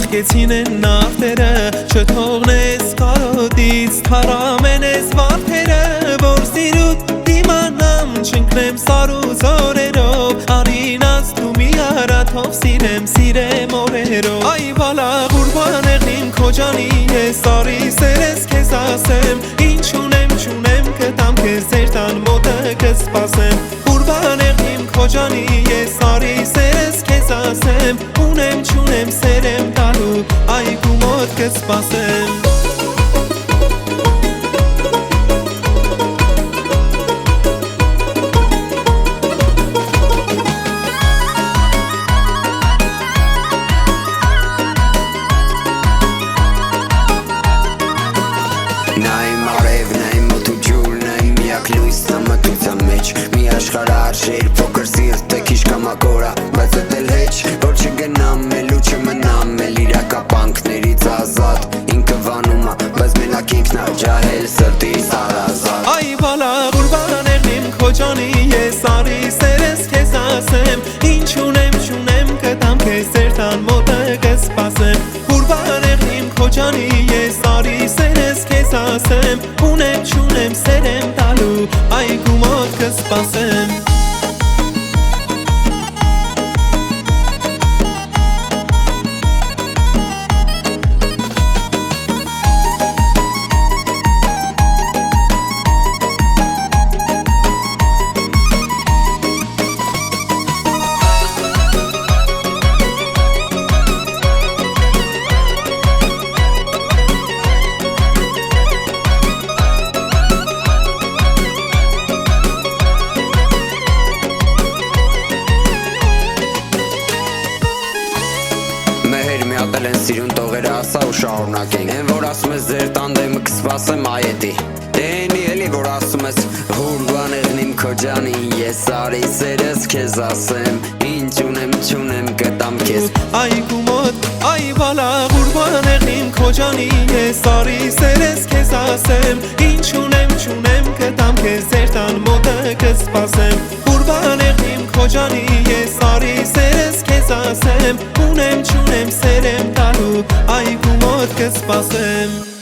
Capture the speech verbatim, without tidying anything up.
Հարգեցին են նավթերը չթողնես կարոտից թարամենես վարդերը որ սիրուտ դիմանամ չընկնեմ սարու զորերով արինած դու մի արաթով սիրեմ սիրեմ օրերով այ բալա ղուրբան եղնիմ քո ջանի ես արի սերես քեզ ասեմ ինչ ունեմ չունեմ կտամ քեզ ձեր տան մոտը կսպասեմ ղուրբան եղնիմ քո ջանի ես արի սերես քեզ ասեմ ունեմ չունեմ սեր եմ տալու այգու մոտ կսպասեմ Մի աշխարհ արժեր փոքր սիրտը քիչ կամակորա բայց դել հեչ որ չգնամ էլ ու չմնամ էլ իրակապանքներից ազատ ինքը վանումա բայց մենակ ինքն ա ջահել սրտիս առազատ այ բալա ղուրբան եղնիմ քո ջանի ես արի սերես քեզ ասեմ ինչ ունեմ չունեմ կտամ քեզ ձեր տան մոտը կսպասեմ ղուրբան եղնիմ քո ջանի ես արի սերես քեզ ասեմ ունեմ չունեմ սեր եմ տալու այգու մոտ կսպասեմ Մյատել են սիրուն տողերը ասա ու շարունակենք Են որ ասում ես ձեր տանդեմը կսպասեմ այետի Դենի էլի որ ասում ես Ղուրբան եղնիմ քո ջանին Ես արի սերս քեզ ասեմ Ինչ ունեմ չունեմ կտամ քեզ Այգու մոտ այ բալա ղուրբան եղնիմ քո ջանի Ես արի սերս քեզ ասեմ Ինչ ունեմ չունեմ կտամ քեզ ձեր տան մոտը կսպասեմ Ղուրբան եղնիմ քո ջանի Ես արի սերս քեզ ասեմ Ունեմ չունեմ սեր եմ տալու այգու մոտ կսպասեմ